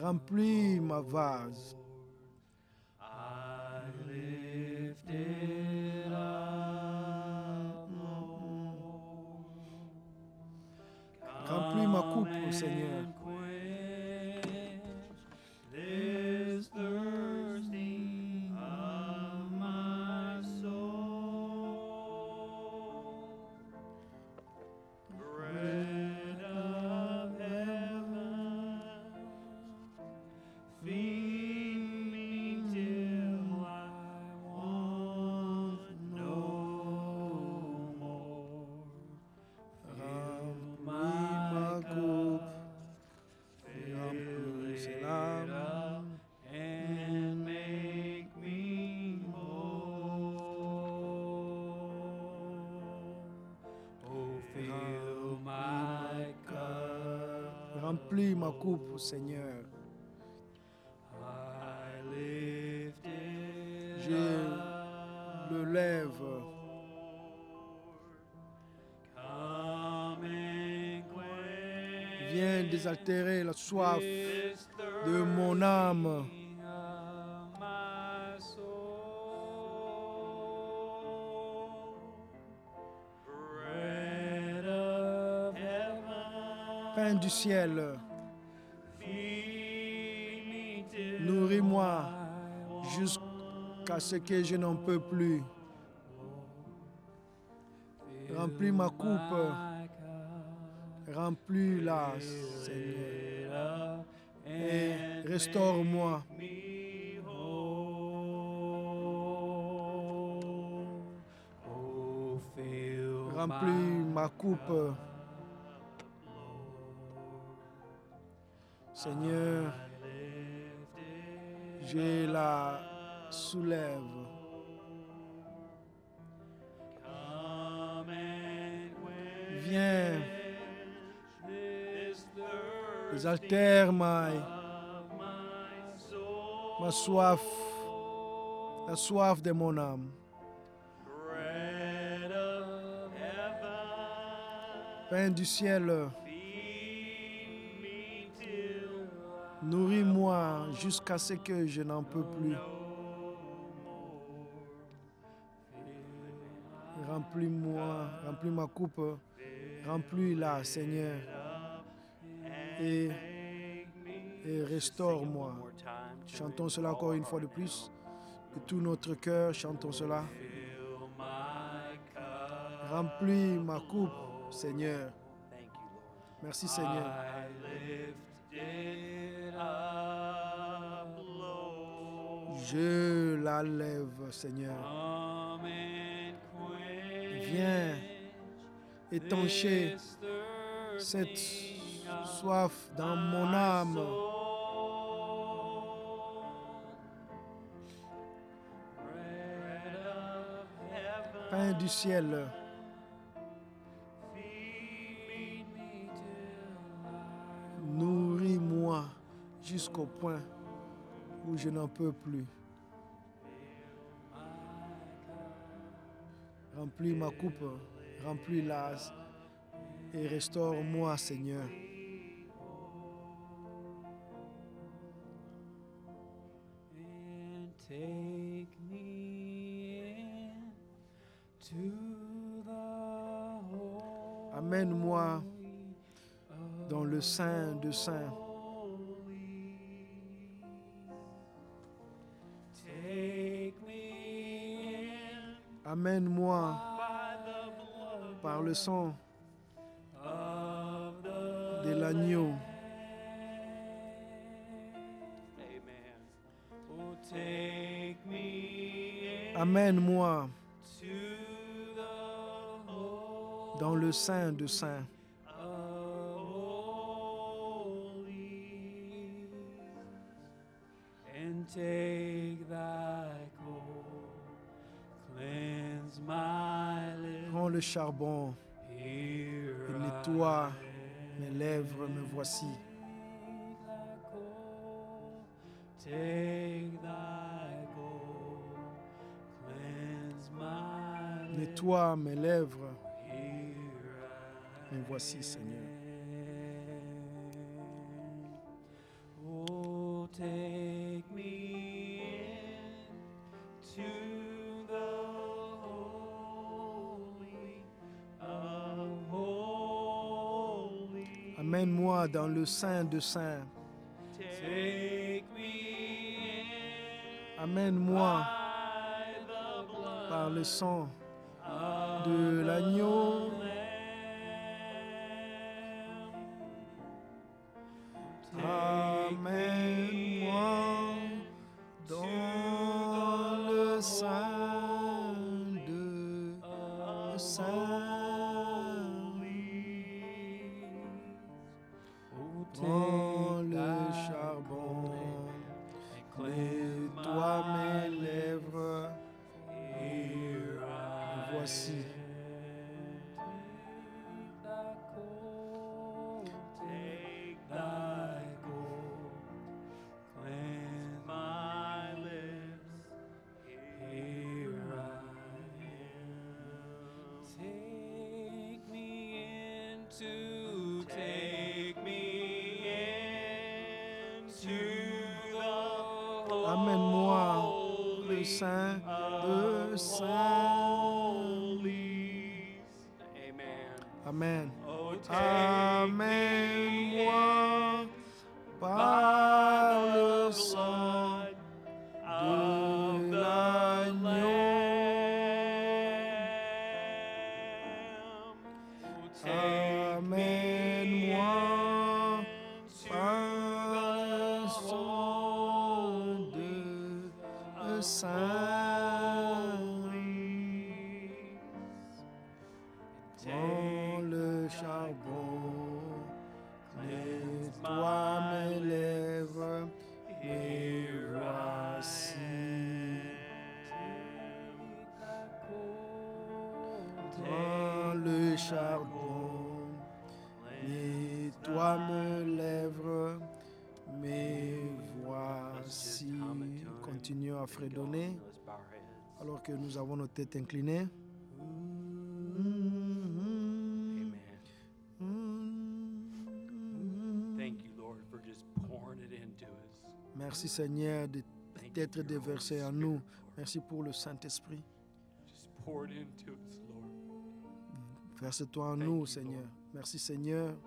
Remplis ma vase. I lift it up, Lord. Remplis ma coupe, Seigneur. This thirsting of my soul, bread of heaven, feed me till I want no more. Fill my cup, Remplis it l'âme. up, and make me whole. Oh, fill my cup. Remplis ma coupe, Seigneur. I lift it Je up, le lève. Lord. Come and quench Viens désaltérer la soif this de mon âme. thirsting of my soul. Bread of heaven, Pain du ciel, feed me till nourris-moi I want jusqu'à ce que je n'en peux plus. Remplis ma coupe, my cup. remplis-la, Seigneur, et And restaure-moi. make me whole. Oh, fill Remplis my ma coupe, Seigneur, je la soulève. Come and quench Viens, this thirst désaltère ma of my soul. soif, la soif de mon âme. Bread of heaven, Pain du ciel, feed me till nourris-moi jusqu'à ce que je n'en peux plus. no more. Remplis-moi, remplis ma coupe, remplis-la, Seigneur, et restaure-moi. Chantons cela encore une fois de plus. De tout notre cœur, chantons cela. Fill my cup. Remplis ma coupe, Seigneur. Thank you, Lord. Merci, Seigneur. I lift it up, Lord. Je la lève, Seigneur. Come and quench Viens étancher this cette thirsting of soif dans mon my âme. soul. Bread of heaven, Pain du ciel, feed me till I nourris-moi jusqu'au point où je n'en peux plus. Remplis ma coupe, remplis-la et restaure-moi, Seigneur. and take me in to the holy Amène-moi dans le Saint de Saints. Take me in Amène-moi by the blood par le sang of the de l'agneau. Amen. Oh, take me in Amène-moi to the holy dans le Saint de Saints. and take thy coal, cleanse my lips. Prends le charbon Here et nettoie mes lèvres, me voici. Take thy gold, cleanse my lips. Nettoie mes lèvres, Here me voici, Seigneur. I am. Oh, Amène-moi dans le sein de saints. Take me in Amène-moi by the blood par le sang of de l'agneau. the Lamb. Amène-moi dans le sein de saints. Prends le charbon, nettoie mes lèvres. Voici. Take thy gold, cleanse my lips. Here I am. Take me into the Amène-moi le sein de saints. Amen. Amen. Oh, take Amène-moi by par the le sang blood de of the l'agneau. Lamb. Oh, take me Amène-moi into par le the sang de saints. Prends le charbon, nettoie mes lèvres, et voici. Prends le charbon, nettoie mes lèvres, mais voici. Continuons à fredonner alors que nous avons nos têtes inclinées. Thank you, Lord, for just pouring it into us. Merci Seigneur d'être déversé en nous. Merci pour le Saint-Esprit. Just pour it into us, Lord. Verse-toi en Thank nous, you, Seigneur. Lord. Merci Seigneur.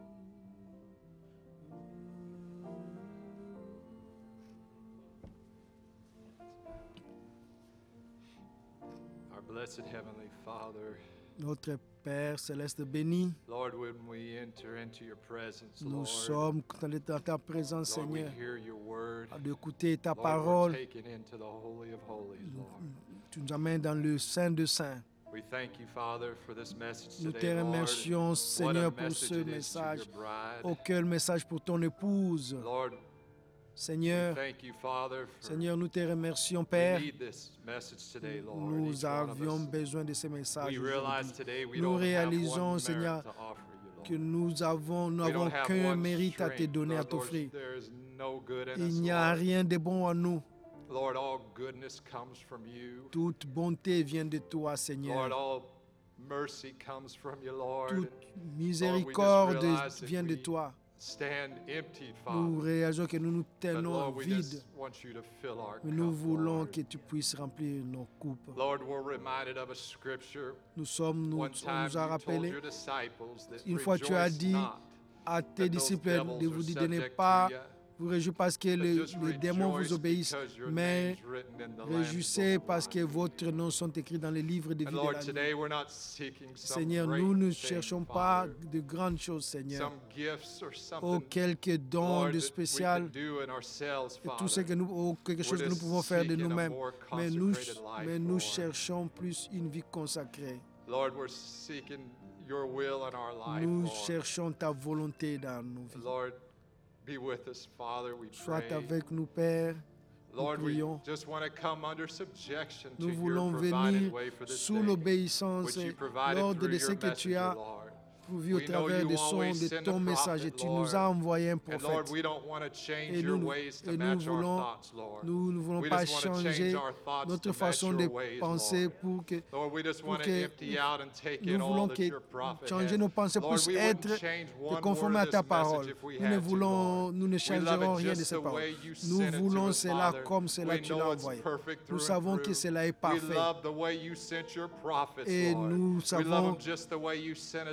Our blessed Heavenly Father, Notre Père céleste béni, Lord, when we enter into your presence, nous Lord, sommes dans ta présence, Lord, we Seigneur, hear your word. d'écouter ta Lord, we're parole. taken into the Holy of Holies, Lord. Tu nous amènes dans le Saint de Saints. We thank you, Father, for this message Nous te today, Lord. remercions, What a Seigneur, pour message ce it is to message. your bride. Oh, quel message pour ton épouse. Lord, we Seigneur, thank you, Father, for Seigneur, nous te remercions, we Père. need this message today, Lord. Nous each one of avions us. besoin de ces messages We realize aujourd'hui. today we Nous don't have réalisons, one Seigneur, merit to offer you, Lord. que nous n'avons We don't have qu'un one mérite à te strength, donner, à Lord. t'offrir. There is no good in Il us, n'y a Lord. rien de bon en nous. Lord, all goodness comes from you. Toute bonté vient de toi, Lord, Seigneur. all mercy comes from you, Lord. Toute And miséricorde realize that vient de we toi. stand emptied, Nous Father. réalisons que nous nous But tenons Lord, we vides. just want you to fill our Mais nous cup, voulons Lord. que tu puisses remplir nos coupes. Lord, we're reminded of a scripture. Nous One on time nous a you told rappelé your disciples that une fois tu as rejoice dit not à tes that those disciples devils de are vous dire de ne subject pas to you, vous réjouir parce que but just les démons vous rejoice obéissent, because your mais name's written in the Lamb's réjouissez book of parce que life. votre nom sont écrits dans les livres de vie And de Lord, la vie. today we're not seeking some Seigneur, great nous ne thing, cherchons pas Father, de grandes choses, Seigneur. some gifts or Oh, something, quelques dons Lord, de that we spécial, can do in ourselves, et tout ce Father. que nous, oh, quelque chose que We're nous just pouvons faire de seeking a nous-mêmes. more Mais consecrated life, nous Lord. cherchons plus une vie consacrée. Lord, we're seeking your will in our life, Nous Lord. cherchons ta volonté dans nos vies. Lord, be with us, Father, we Sois pray. avec nous, Père. Lord, we prions. just want to come under subjection to Nous your voulons provided venir way for this sous day, l'obéissance which you provided l'ordre through de ce your que tu messenger, as Lord. pourvu au We know travers you des sons always de send a ton message. Et prophet, tu nous as Lord. envoyé un And Lord, prophète. we don't want to change Et your nous, ways to et nous match our voulons, thoughts, Lord. nous ne voulons We pas just want to change changer our thoughts notre to match façon your de ways, penser Lord. pour que Lord, we just pour want to que empty out and take nous in all voulons that que your prophet changer has. nos pensées Lord, puissent we wouldn't être change de one word conformer à of ta this parole. message if we Nous ne had to, voulons, Lord. nous ne We love changerons it rien de just ces the paroles. way you Nous sent it to voulons us, cela Father. comme cela We tu know l'as it's envoyé. perfect Nous through and savons que through. cela est We parfait. love the way you sent your prophets, Et Lord. nous We love savons- them just the way you sent us, Lord. Nous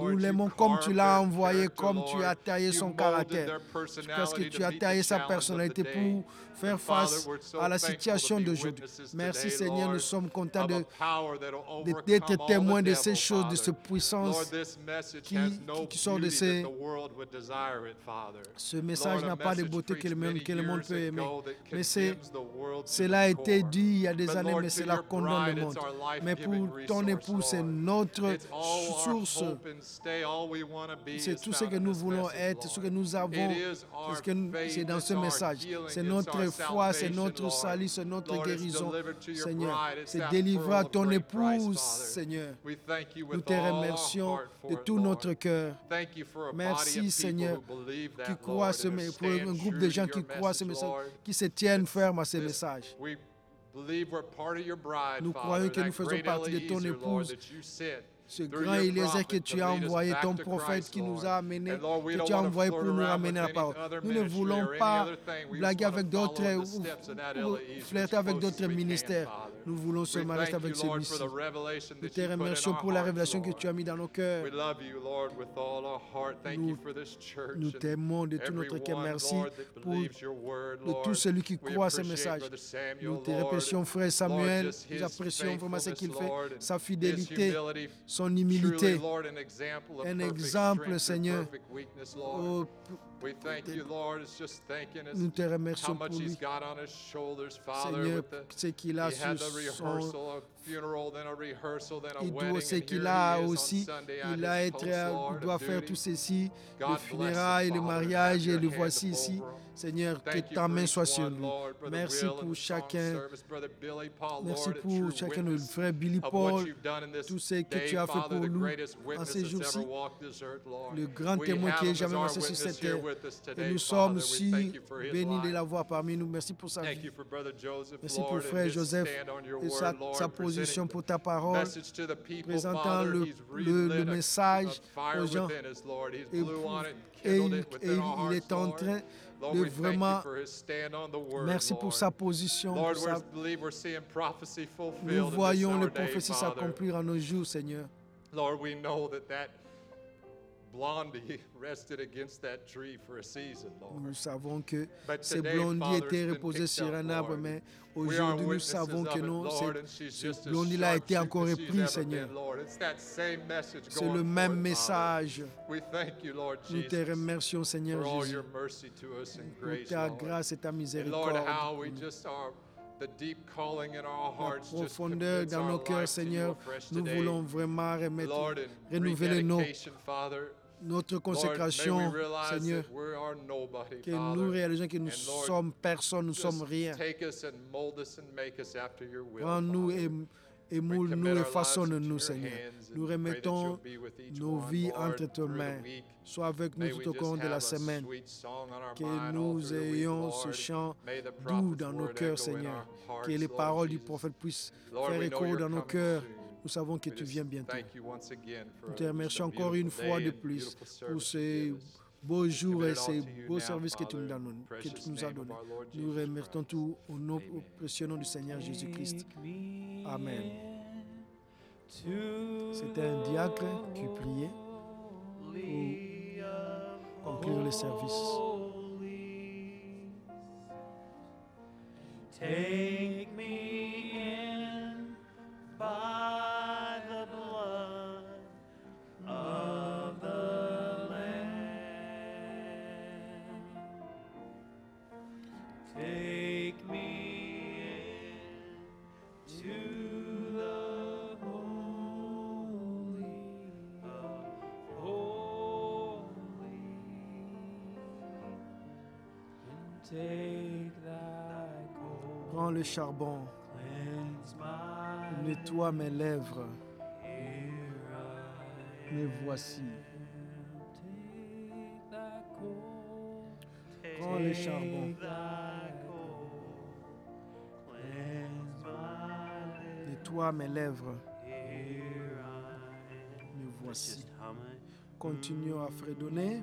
Lord, Nous you l'aimons comme tu carved l'as their envoyé, character, comme tu Lord. as taillé You son molded caractère. their Parce que personality tu to as meet taillé the sa challenge of personnalité the day. pour faire And Father, face we're so à la thankful situation to be d'aujourd'hui. witnesses Merci today, Seigneur, nous Lord, sommes contents of a power that'll d'être overcome all témoins the de ces devil, choses, de Father. cette Lord, puissance this message qui has no sort de beauty that ces... the world would desire it, Father. Ce message Lord, a n'a pas de message beauté que preached many que le monde years peut aimer. ago that Mais condemns the world to cela a the été core. dit il y a des But années, Lord, mais to cela your condamne le bride, monde. it's our Mais pour life-giving ton resource, époux, c'est Lord. notre It's all our source. hope and stay. All we want to be C'est is tout ce found que in nous this voulons message, être, ce que Lord. nous avons. It is our C'est faith, dans it's ce our message. healing, C'est it's notre our foi, c'est salvation, notre Lord. salut, c'est notre Lord, it's guérison. delivered to your Seigneur, bride. It's c'est that délivrer pearl à of ton great price, épouse, Father. Seigneur. We thank you Nous with te all our remercions heart de for it, tout Lord. notre cœur. Thank you for a body Merci, of people Seigneur, who believe qui that, croient Lord, and pour un stand groupe true de to gens your qui croient ce message, message, Lord. qui se tiennent It's fermes à ce this- message. We believe we're part of your bride, Nous Father, croyons que nous that faisons great partie de ton Eliezer, Lord, épouse, that you sent ce through grand your Eliezer que prophet tu to as lead us envoyé, back ton to prophète Christ, qui nous Lord. a amenés, And Lord, we que don't tu as want to envoyé flirt pour nous around ramener with la any parole. other Nous ne ministry voulons or any pas other thing. We just blaguer want to avec follow d'autres in the ou steps of that ou Eliezer as flirter avec close as d'autres we can, ministères. Father. Nous voulons We seulement rester thank you, avec Lord, celui-ci. for the revelation Nous that te you put in remercions our pour la hearts, révélation que Lord. tu as mis dans nos cœurs. We love you, Lord, with all our heart. Thank you for this church Nous and t'aimons de tout notre cœur. everyone, Merci Lord, that pour believes your word, de tout Lord. celui qui We croit à ces appreciate messages. Brother Samuel, Nous te Lord. remercions, frère Samuel. Lord, just Nous his apprécions vraiment ce qu'il faithfulness, fait, Lord, sa his fidélité, humility. son Truly, humilité. Lord, an example of Un perfect exemple, strength Seigneur. and perfect weakness, Lord. Oh, We thank you, Lord. It's just thanking us nous te how remercions much pour he's lui. got on his shoulders, Father. Seigneur, With the, ce qu'il a he had sur the son... rehearsal, a funeral, then a rehearsal, then a Il wedding, doit, ce and qu'il here a he is on aussi, Sunday at il a his être, post, il Lord, doit of faire duty. tout ceci, le God bless funérail, him, le Father, and mariage have et your le hand voici ici. over him. Seigneur, que Thank you ta for main each soit sur one, lui. Lord, Brother Merci Will and pour the song chacun. service, Brother Billy Paul, Merci Lord, a pour true chacun de witness frère Billy of what Paul, you've done in this tout ce que day, tu as fait Father, pour the nous greatest en witness ces that's jours-ci. ever walked this earth, Lord. Le grand We témoin have qui him est as jamais our marché sur witness cette here terre. with us Et today, nous Father. sommes We si thank you for his bénis de life. l'avoir parmi nous. Merci pour sa Thank vie. you for Brother Joseph, Merci pour Lord, frère and his Joseph stand on your et word, Lord, sa presenting position the pour ta parole, message to the people, présentant Father. le He's relit a message fire aux gens. within us, Lord. He's Et, blew on it and et kindled it within our il hearts, est en Lord. train Lord, de we thank you vraiment... for his stand on the word, Merci pour Lord. sa position. Lord, Pour we sa... believe we're seeing prophecy Nous fulfilled in this voyons our les day, prophéties Father. s'accomplir en nos jours, Seigneur. Lord, we know that Blondie rested against that tree for a season, Lord. Nous savons que But ces today, blondis Father, étaient it's been reposés picked sur up, un arbre, Lord. mais We are aujourd'hui nous witnesses savons of que it, non, Lord, and she's ce just as blondie-là a sharp été shooting encore as she's repris, ever Seigneur. been, Lord. It's that same message C'est going le même forth, message. Father. We thank you, Lord Nous te Jesus, remercions, Seigneur for all Jésus, your mercy to us and pour grace, ta Lord. grâce et ta And Lord, miséricorde. how we just are the deep calling in our La hearts just profondeur commits dans our nos cœurs, life to you Seigneur, afresh nous today. voulons vraiment Lord, in renouveler rededication, Father, notre Lord, may we consécration, realize Seigneur, that we are nobody, que nous Father. réalisons que nous And Lord, sommes personne, nous sommes Just rien. take us and mold us and make us after your will, Prends-nous Father. et We moule-nous commit et our lives façonne-nous, into your Seigneur. hands Nous and pray that remettons you'll be with each nos one, vies Lord, entre tes through the mains. week. Sois avec May nous we tout au just cours de la have a semaine. sweet song on our Que mind all nous through the week, ayons ce Lord. chant May the doux prophet's dans nos word cœurs, echo in Seigneur. our hearts, Que les Lord paroles du Jesus. prophète puissent Lord, faire we know écho you're dans nos coming cœurs. soon. Nous savons que We tu just viens bientôt. thank you once again for Nous te just a remercions encore une beautiful fois day de and plus beautiful pour service ces you give us. beaux We jours commit et it all ces to you beaux now, services que tu Father, nous in the que precious tu nous as name of donnés. our Lord Nous Jesus remercions Christ. tout au nom Amen. précieux nom du Seigneur Jésus-Christ. Amen. C'était C'était un diacre qui priait pour conclure le service. Take me in by the blood of the Lamb. Take me into the holy of holies, and take thy cold, Prends le charbon, cleanse my nettoie mes lèvres, here I me voici. take thy cold, Prends le charbon, thy cold, cleanse my nettoie mes lèvres, here I me voici. just hum it. Continuons à fredonner.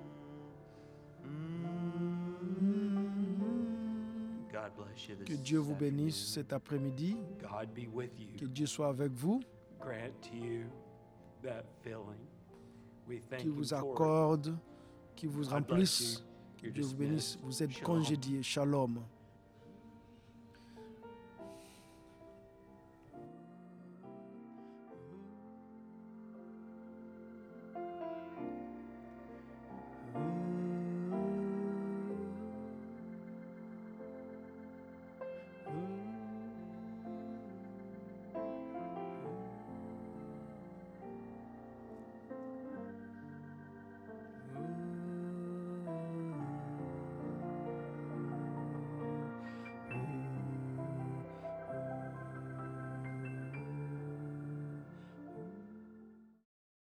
God bless you Que this Dieu vous afternoon. bénisse cet après-midi. God be with Que you. Dieu soit avec vous. Grant to you that filling We thank qui him vous for it. accorde, qui vous God bless remplisse. you. You're Dieu vous bénisse. dismissed. Vous êtes Shalom. congédiés. Shalom.